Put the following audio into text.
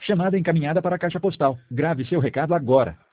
Chamada encaminhada para a caixa postal. Grave seu recado agora.